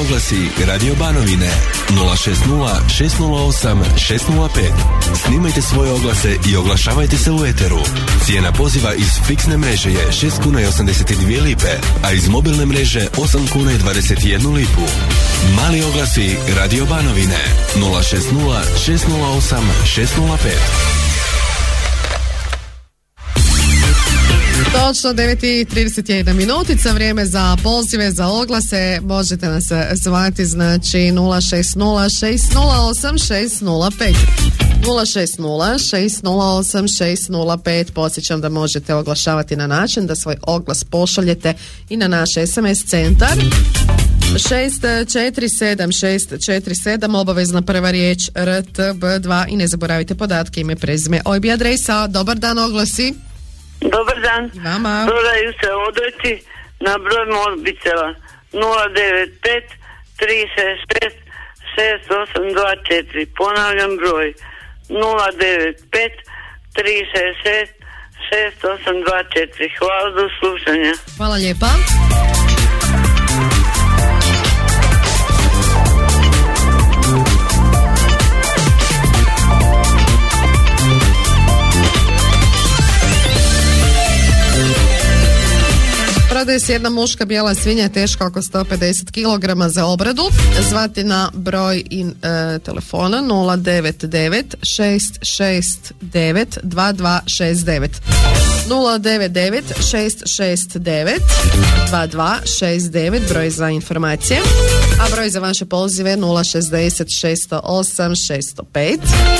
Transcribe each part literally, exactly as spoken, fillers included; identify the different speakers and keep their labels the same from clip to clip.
Speaker 1: oglasi Radio Banovine nula šest nula šest nula osam šest nula pet. Snimajte svoje oglase i oglašavajte se u eteru. Cijena poziva iz fiksne mreže je šest kuna i osamdeset dvije lipe, a iz mobilne mreže osam kuna i dvadeset jednu lipu. Mali oglasi Radio Banovine nula šest nula šest nula osam šest nula pet.
Speaker 2: Točno devet i trideset jedna minutica, vrijeme za pozive, za oglase. Možete nas zvati, znači nula šest nula šest nula osam šest nula pet. nula šest nula šest nula osam šest nula pet. Podsjećam da možete oglašavati na način da svoj oglas pošaljete i na naš es em es centar šest četiri sedam šest četiri sedam, obavezna prva riječ R T B dva i ne zaboravite podatke, ime, prezime, O I B i adresa. Dobar dan, oglasi.
Speaker 3: Dobar dan.
Speaker 2: Vama.
Speaker 3: Prodaju se odojci na broj mobitela nula devet pet tri šest šest šest osam dva četiri. Ponavljam broj nula devet pet tri šest šest šest osam dva četiri. Hvala, do slušanja.
Speaker 2: Hvala lijepa. Prodaje se jedna muška bijela svinja teška oko sto pedeset kilograma za obradu. Zvati na broj in, e, telefona nula devet devet šest šest devet dva dva šest devet. nula devet devet šest šest devet dva dva šest devet, broj za informacije, a broj za vaše pozive nula šezdeset šest nula osam šest nula pet.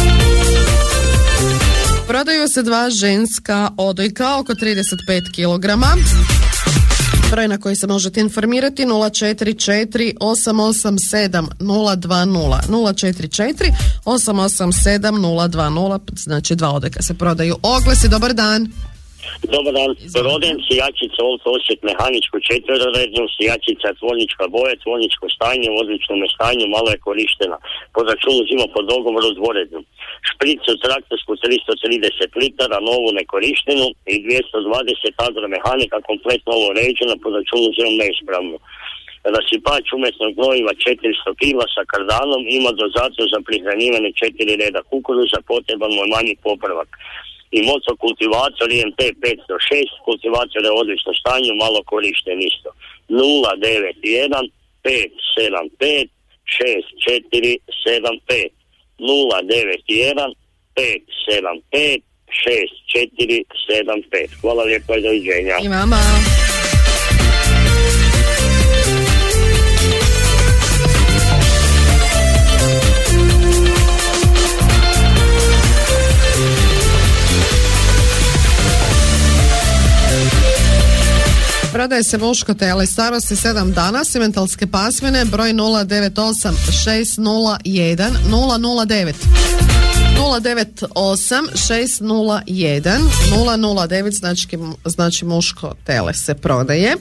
Speaker 2: Prodaju se dva ženska odojka oko trideset pet kilograma. Broj na koji se možete informirati nula četiri četiri osam osam sedam nula dva nula. nula četiri četiri osam osam sedam nula dva nula, znači dva odojka se prodaju. Oglasi, dobar dan.
Speaker 4: Dobar dan, prodajem sijačica Old Osijek mehaničku četverorednu, sijačica tvornička boje, tvorničko stanje, u odličnom stanju, malo je korištena. Po računu uzima po dogovoru dvorednu. Špricu traktorsku tristo trideset litara, novu nekorištenu i dvjesto dvadeset agromehanika, kompletno ovo uređeno, po računu uzimam neispravnu. Rasipač umjetnog gnojiva četiristo kila sa kardanom, ima dozator za prihranjivanje četiri reda kukuruza, potreban mu je manji popravak. I motokultivator I M T petsto šest, kultivator je u odličnom stanju, malo korišten isto. nula devet jedan pet sedam pet šest četiri sedam pet. nula devet jedan pet sedam pet šest četiri sedam pet. Hvala lijepo i doviđenja.
Speaker 2: I vama. Prodaje se muško tele starosti sedam dana, simentalske pasmine, broj nula devet osam šest nula jedan nula nula devet. nula devet osam šest nula jedan nula nula devet, znači, znači muško tele se prodaje.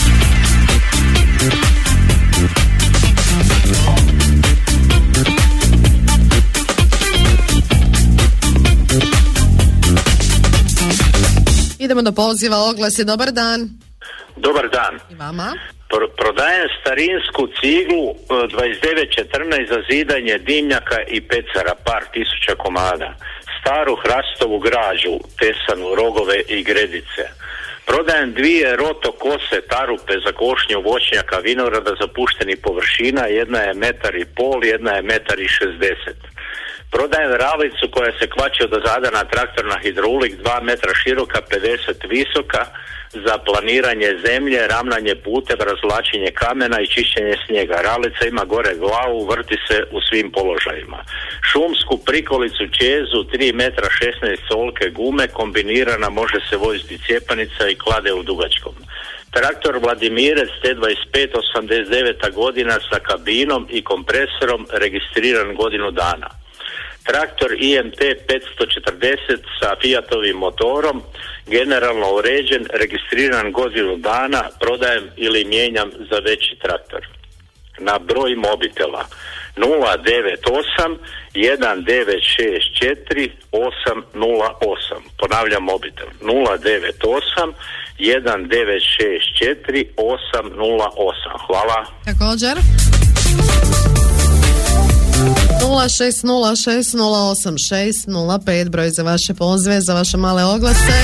Speaker 2: Idemo do poziva, oglasi, dobar dan.
Speaker 5: Dobar dan.
Speaker 2: I vama.
Speaker 5: Pro, prodajem starinsku ciglu dvadeset devet četrnaest za zidanje dimnjaka i pecara, par tisuća komada. Staru hrastovu građu, tesanu, rogove i gredice. Prodajem dvije roto kose tarupe za košnju voćnjaka vinograda zapuštenih površina, jedna je metar i pol, jedna je metar i šezdeset. Prodajem ravlicu koja se kvači od zada na traktor na hidrolik, dva metra široka, pedeset visoka, za planiranje zemlje, ravnanje putem, razvlačenje kamena i čišćenje snijega. Ravlica ima gore glavu, vrti se u svim položajima. Šumsku prikolicu čezu, tri metra šesnaest solke gume, kombinirana, može se voziti cjepanica i klade u dugačkom. Traktor Vladimirec T dvadeset pet osamdeset deveta godina sa kabinom i kompresorom, registriran godinu dana. Traktor I M T petsto četrdeset sa Fiatovim motorom, generalno uređen, registriran godinu dana, prodajem ili mijenjam za veći traktor. Na broj mobitela nula devet osam jedan devet šest četiri osam nula osam. Ponavljam mobitel nula devet osam jedan devet šest četiri osam nula osam. Hvala.
Speaker 2: Također. nula šest nula šest nula osam šest nula pet broj za vaše pozive, za vaše male oglase.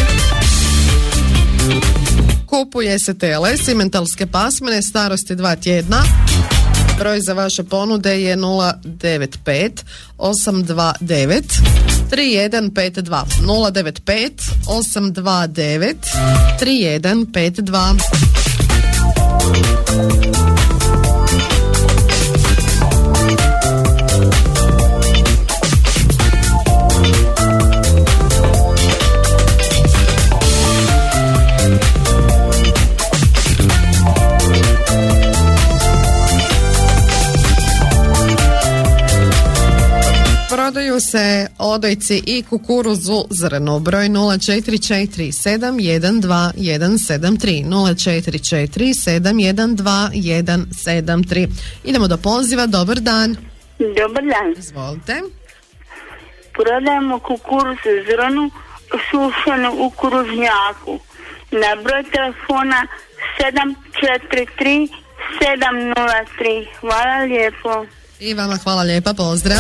Speaker 2: Kupuje se tele simentalske pasmine starosti dva tjedna. Broj za vaše ponude je nula devet pet osam dva devet tri jedan pet dva nula devet pet osam dva devet tri jedan pet dva. Prodaju se odojci i kukuruzu zrno. Broj nula četiri četiri sedam jedan dva jedan sedam tri nula četiri četiri sedam jedan dva jedan sedam tri. Idemo do poziva. Dobar dan.
Speaker 6: Dobar dan.
Speaker 2: Izvolite.
Speaker 6: Prodajemo kukuruz zrnu sušenu u kuružnjaku. Na broj telefona sedam četiri tri sedam nula tri. Hvala lijepo.
Speaker 2: I vama hvala lijepa. Pozdrav.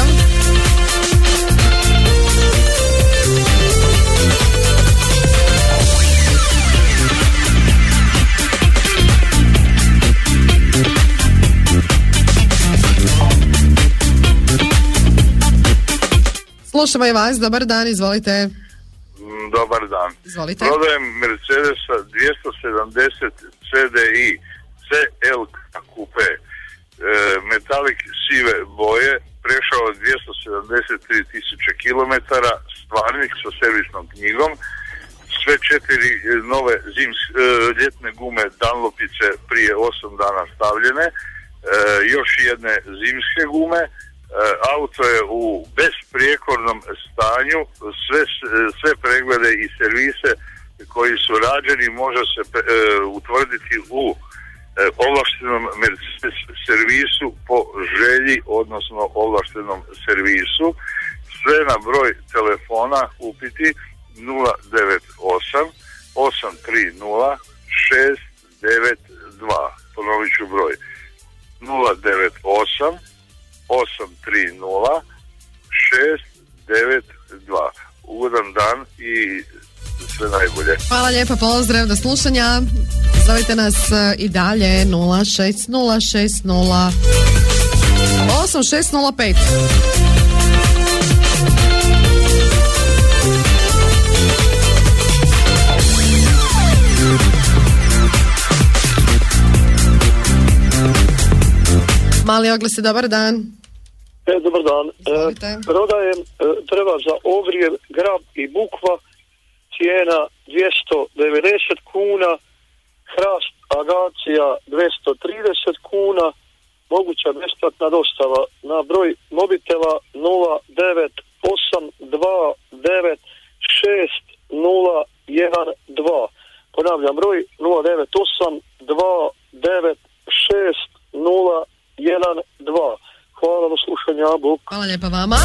Speaker 2: Slušamo i vas, dobar dan, izvolite.
Speaker 7: Dobar dan.
Speaker 2: Izvolite.
Speaker 7: Prodajem Mercedesa dvjesto sedamdeset C D I C L Coupe, e, metalik sive boje, prešao dvjesto sedamdeset tri tisuće kilometara, stvarnik sa servisnom knjigom, sve četiri nove zims, e, ljetne gume Dunlopice prije osam dana stavljene, e, još jedne zimske gume. Auto je u besprijekornom stanju, sve, sve preglede i servise koji su rađeni može se e, utvrditi u e, ovlaštenom Mercedes servisu po želji, odnosno ovlaštenom servisu. Sve na broj telefona upiti nula devet osam osam tri nula šest devet dva. Ponovit ću broj nula devet osam osam tri nula šest devet dva. Ugodan dan i sve najbolje.
Speaker 2: Hvala lijepa, pozdrav, do slušanja. Zovite nas i dalje nula šest nula šest nula osam šest nula pet. Mali oglasi, dobar dan.
Speaker 8: E, dobar dan. E, prodajem e, treba za ogrjev, grab i bukva, cijena dvjesto devedeset kuna, hrast agacija dvjesto trideset kuna, moguća besplatna dostava na broj mobitela nula devet osam dva devet šest nula jedan dva. Ponavljam broj nula devet osam dva devet šest nula jedan dva. Hvala, do slušanja, Bog.
Speaker 2: Hvala lijepa vama.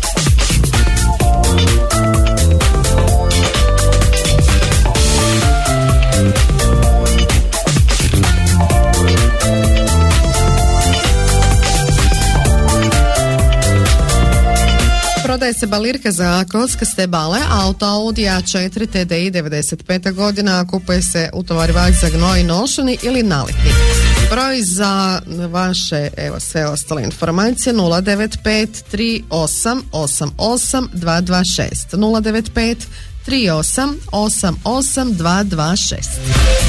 Speaker 2: Prodaje se balirka za kockaste bale, auto Audi A četiri T D I devedeset peta godina, kupuje se utovarivač za gnoj nošeni ili naletni. Broj za vaše, evo, sve ostale informacije nula devet pet tri osam osam osam dva dva šest nula devet pet tri osam osam osam dva dva šest.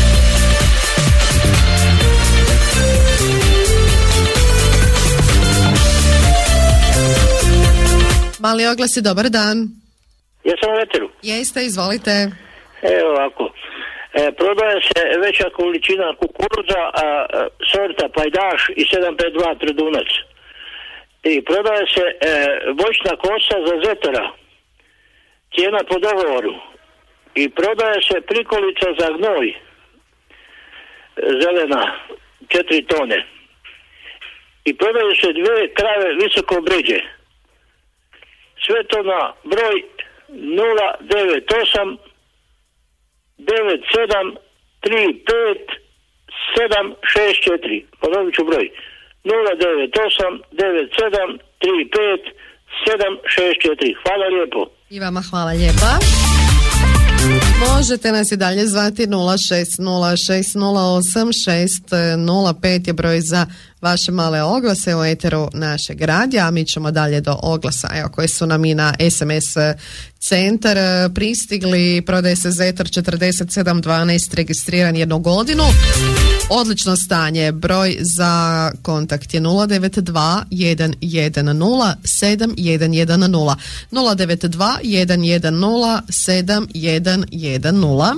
Speaker 2: Mali oglasi, dobar dan.
Speaker 9: Jesam u eteru?
Speaker 2: Jeste, izvolite.
Speaker 9: Evo ovako. E, prodaje se veća količina kukuruza, a, a, sorta Pajdaš i sedam pet dva Tredunac. I prodaje se e, voćna kosa za zetera, cijena po dogovoru. I prodaje se prikolica za gnoj, zelena, četiri tone. I prodaju se dvije krave visoko bređe. Sve to na broj nula devet osam devet sedam tri pet sedam šest četiri. Ponovit ću broj nula devet osam devet sedam tri pet sedam šest četiri. Hvala lijepo.
Speaker 2: I vama hvala lijepa. Možete nas i dalje zvati nula šest nula šest nula osam šest nula pet je broj za vaše male oglase u eteru našeg radija, a mi ćemo dalje do oglasa, evo, koji su nam i na es em es centar pristigli. Prodaje se Zetor četrdeset sedam dvanaest, registriran jednu godinu. Odlično stanje. Broj za kontakt je nula devet dva jedan jedan nula sedam jedan jedan nula nula devet dva jedan jedan nula sedam jedan jedan nula.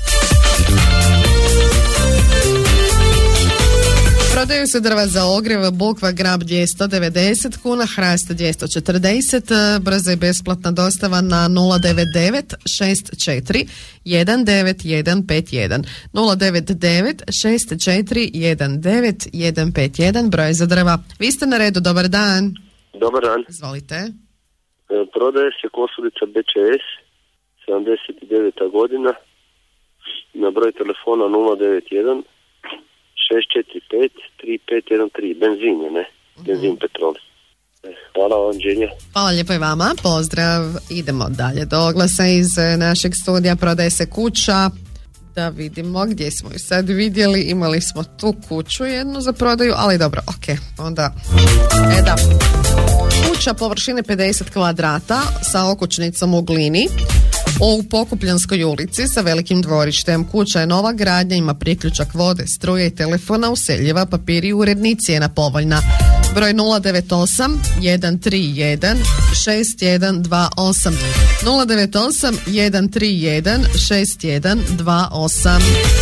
Speaker 2: Prodaju se drva za ogrjev, bukva grab dvjesto devedeset kuna, hrast dvjesto četrdeset, brza i besplatna dostava na nula devet devet šest četiri jedan devet jedan pet jedan nula devet devet šest četiri jedan devet jedan pet jedan, broj za drva. Vi ste na redu, dobar dan.
Speaker 10: Dobar dan.
Speaker 2: Izvolite.
Speaker 10: E, prodaje se kosulica be će es, sedamdeset deveta godina, na broj telefona nula devet jedan šest četiri pet tri pet jedan tri, benzin je, ne? Benzin, mm. petrol. Hvala vam, Đenja.
Speaker 2: Hvala lijepo i vama, pozdrav. Idemo dalje do oglasa iz našeg studija. Prodaje se kuća, da vidimo gdje smo ju sad vidjeli. Imali smo tu kuću jednu za prodaju, ali dobro, ok, onda e da. Kuća površine pedeset kvadrata sa okućnicom u glini u Pokupljanskoj ulici sa velikim dvorištem. Kuća je nova gradnja, ima priključak vode, struje i telefona, useljiva, papiri, uredni, cijena povoljna. Broj nula devet osam jedan tri jedan šest jedan dva osam nula devet osam jedan tri jedan šest jedan dva osam.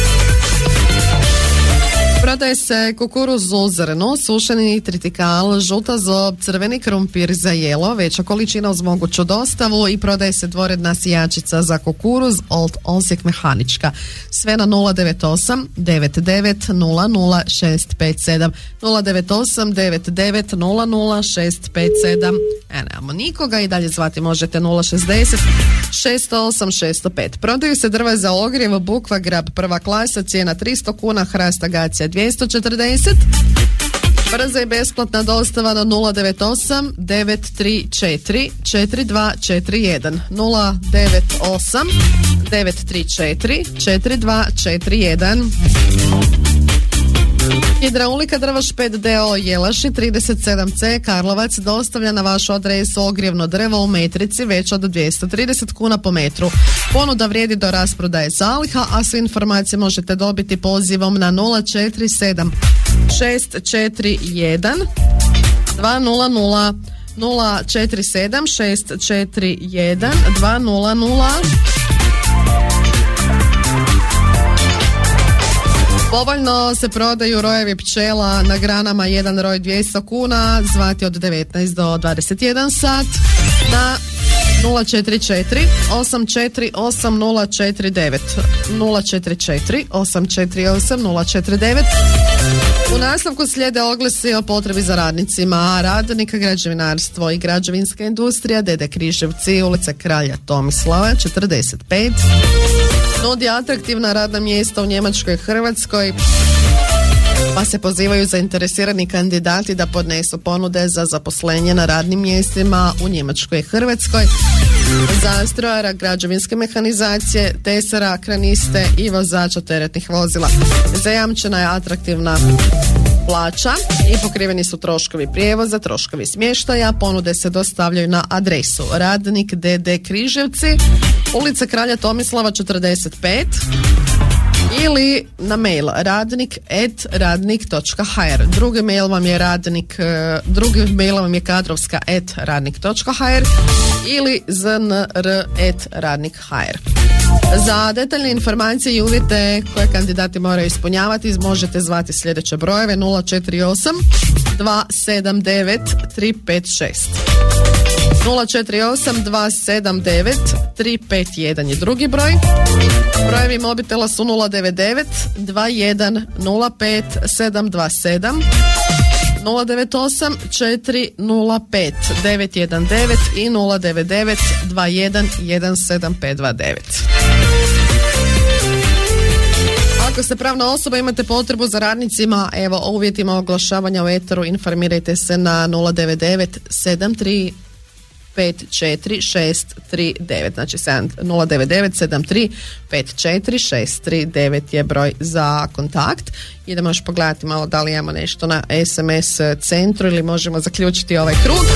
Speaker 2: Prodaje se kukuruz u zrnu, sušeni tritikal, žuta zob, crveni krumpir za jelo, veća količina uz moguću dostavu i prodaje se dvoredna sijačica za kukuruz Old Osijek mehanička. Sve na nula devet osam devet devet nula nula šest pet sedam nula devet osam devet devet nula nula šest pet sedam. E, nemamo nikoga i dalje zvati možete nula šezdeset šest osam šest pet. Prodaju se drva za ogrjev, bukva grab prva klasa, cijena tristo kuna, hrast agacija dvjesto četrdeset. Brza i besplatna dostava na nula devet osam devet tri četiri četiri dva četiri jedan nula devet osam devet tri četiri četiri dva četiri jedan. Hidraulika drva Špet d o o Jelaši trideset sedam ce Karlovac dostavlja na vašu adresu ogrijevno drvo u metrici već od dvjesto trideset kuna po metru. Ponuda vrijedi do rasprodaje zaliha, a sve informacije možete dobiti pozivom na nula četiri sedam šest četiri jedan dva nula nula nula četiri sedam šest četiri jedan dva nula nula. Povoljno se prodaju rojevi pčela na granama, jedan roj dvjesto kuna, zvati od devetnaest do dvadeset jedan sat na nula četiri četiri osam četiri osam nula četiri devet nula četiri četiri osam četiri osam nula četiri devet. U nastavku slijede oglasi o potrebi za radnicima. Radnika građevinarstvo i građevinska industrija D D Križevci, ulica Kralja Tomislava četrdeset pet. Nudi atraktivna radna mjesta u Njemačkoj i Hrvatskoj, pa se pozivaju zainteresirani kandidati da podnesu ponude za zaposlenje na radnim mjestima u Njemačkoj i Hrvatskoj za strojara građevinske mehanizacije, tesara, kraniste i vozača teretnih vozila. Zajamčena je atraktivna plaća i pokriveni su troškovi prijevoza, troškovi smještaja. Ponude se dostavljaju na adresu Radnik D D Križevci, ulica Kralja Tomislava četrdeset pet ili na mail radnik at radnik točka h r. Drugi mail vam je radnik, drugi mail vam je kadrovska at radnik točka h r ili znr at radnik točka h r. Za detaljne informacije i uvjete koje kandidati moraju ispunjavati možete zvati sljedeće brojeve nula četiri osam dva sedam devet tri pet šest nula četiri osam dva sedam devet tri pet jedan je drugi broj. Brojevi mobitela su nula devet devet dva jedan nula pet sedam dva sedam nula devet osam četiri nula pet devet jedan devet i nula devet devet dva jedan jedan sedam pet dva devet. Ako ste pravna osoba, imate potrebu za radnicima, evo o uvjetima oglašavanja u eteru informirajte se na nula devet devet sedam tri pet četiri šest tri devet, znači nula devet devet sedam tri pet četiri šest tri devet je broj za kontakt. Idemo još pogledati malo da li imamo nešto na es em es centru ili možemo zaključiti ovaj krug.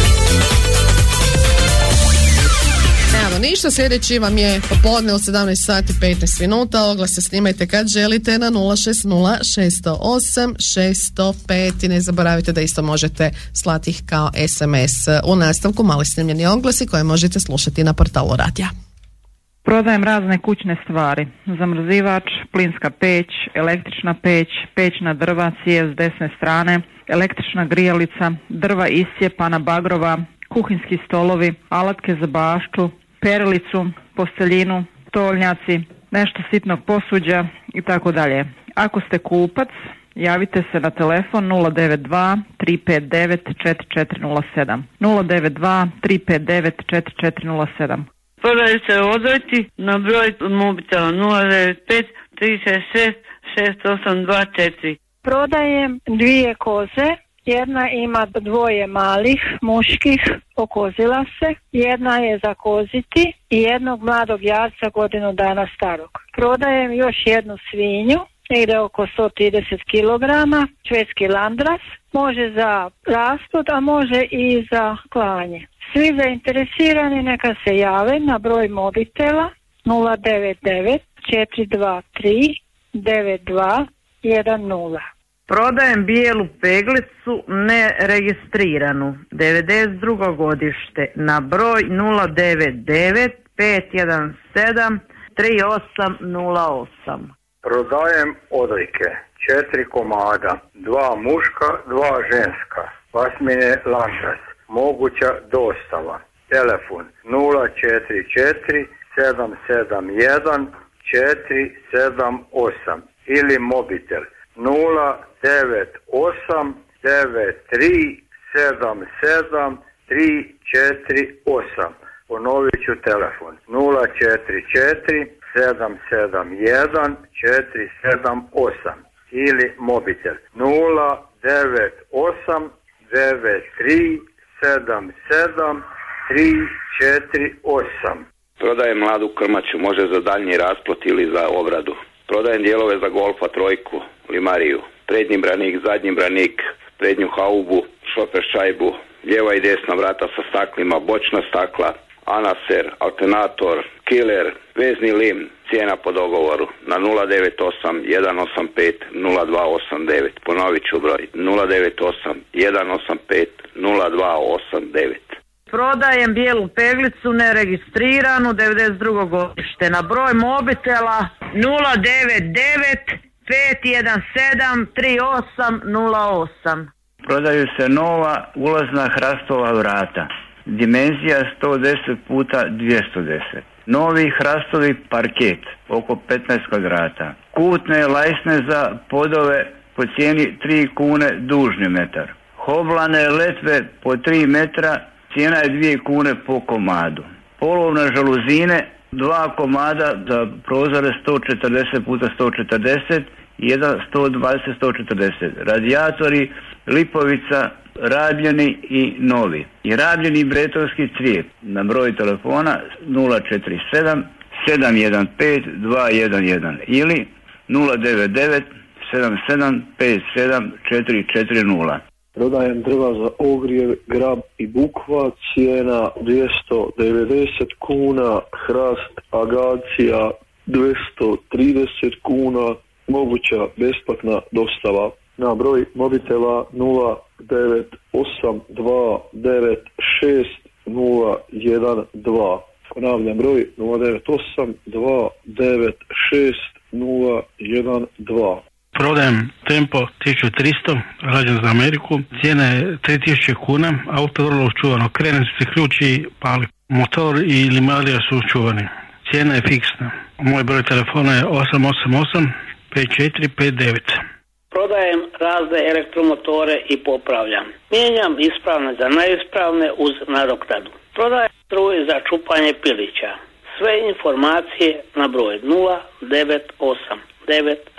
Speaker 2: Evo ništa, sljedeći vam je popodne u sedamnaest sati petnaest minuta. Oglase snimajte kad želite na nula šest nula šest zero osam šest zero pet i ne zaboravite da isto možete slati ih kao es em es. U nastavku mali snimljeni oglasi koje možete slušati na portalu radija.
Speaker 11: Prodajem razne kućne stvari, zamrzivač, plinska peć, električna peć, peć na drva, cijev s desne strane, električna grijalica, drva iscijepana, bagrova, kuhinski stolovi, alatke za baštu, perilicu, posteljinu, stolnjaci, nešto sitnog posuđa i tako dalje. Ako ste kupac, javite se na telefon nula devet dva tri pet devet četiri četiri nula sedam. nula devet dva tri pet devet četiri četiri nula sedam.
Speaker 3: Prodaju se odojci na broj mobitela nula devet pet tri šest šest šest osam dva četiri.
Speaker 12: Prodajem dvije koze. Jedna ima dvoje malih, muških, okozila se. Jedna je za koziti i jednog mladog jarca godinu dana starog. Prodajem još jednu svinju, ide oko sto trideset kilograma, švedski landras. Može za rasplod, a može i za klanje. Svi zainteresirani neka se jave na broj mobitela nula devet devet četiri dva tri devet dva jedan nula.
Speaker 11: Prodajem bijelu peglicu neregistriranu, devedeset drugo godište, na broj nula devet devet pet jedan sedam tri osam nula osam.
Speaker 13: Prodajem odojke, četiri komada, dva muška, dva ženska, pasmine landras, moguća dostava, telefon nula četiri četiri sedam sedam jedan četiri sedam osam ili mobitel nula devet osam devet tri sedam sedam tri četiri osam. Ponovit ću telefon nula četiri četiri sedam sedam jedan četiri sedam osam ili mobitel nula devet osam devet tri sedam sedam tri četiri osam.
Speaker 14: Prodajem mladu krmaču, može za daljnji rasplot ili za obradu. Prodajem dijelove za golfa, trojku, limariju, prednji branik, zadnji branik, prednju haubu, šofer šajbu, lijeva i desna vrata sa staklima, bočna stakla, anaser, alternator, killer, vezni lim, cijena po dogovoru na nula devet osam jedan osam pet nula dva osam devet. Ponovit ću broj nula devet osam jedan osam pet nula dva osam devet.
Speaker 11: Prodajem bijelu peglicu neregistriranu, devedeset drugo godište, na broj mobitela nula devet devet pet jedan sedam tri osam nula osam.
Speaker 15: Prodaju se nova ulazna hrastova vrata, dimenzija sto deset puta dvjesto deset. Novi hrastovi parket, oko petnaest kvadrata. Kutne lajsne za podove po cijeni tri kune dužni metar. Hoblane letve po tri metra, cijena je dvije kune po komadu. Polovne žaluzine, dva komada za prozore sto četrdeset puta sto četrdeset i jedan sto dvadeset sto četrdeset. Radijatori, lipovica, rabljeni i novi. I rabljeni bretonski cvijet na broj telefona nula četiri sedam sedam jedan pet dva jedan jedan ili nula devet devet sedam sedam pet sedam četiri četiri nula.
Speaker 8: Prodajem drva za ogrjev, grab i bukva, cijena dvjesto devedeset kuna, hrast, agacija dvjesto trideset kuna, moguća besplatna dostava na broj mobitela nula devet osam dva devet šest nula jedan dva. Ponavljam broj nula devet osam dva devet šest nula jedan dva.
Speaker 16: Prodajem Tempo tisuću tristo, rađen za Ameriku, cijena je tri tisuće kuna, auto vrlo čuvano, krene se ključ i pali. Motor i limarija su čuvani, cijena je fiksna. Moj broj telefona je osam osam osam pet četiri pet devet.
Speaker 17: Prodajem razne elektromotore i popravljam. Mijenjam ispravne za neispravne uz nadoknadu. Prodajem struje za čupanje pilića. Sve informacije na broj nula devet osam devet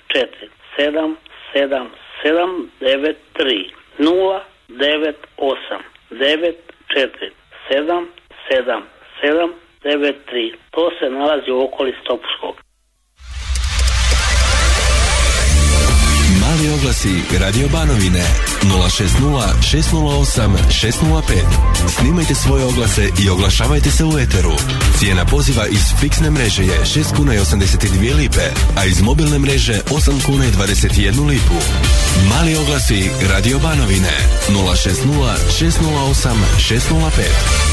Speaker 17: četiri sedam sedam sedam devet tri nula devet osam devet četiri sedam sedam sedam devet tri. To se nalazi u okolici Topuskog.
Speaker 1: Mali oglasi Radio Banovine nula šest nula šest nula osam šest nula pet. Snimajte svoje oglase i oglašavajte se u eteru. Cijena poziva iz fiksne mreže je šest kuna i osamdeset dvije lipe, a iz mobilne mreže osam kuna i dvadeset jednu lipu. Mali oglasi Radio Banovine nula šest nula šest nula osam šest nula pet.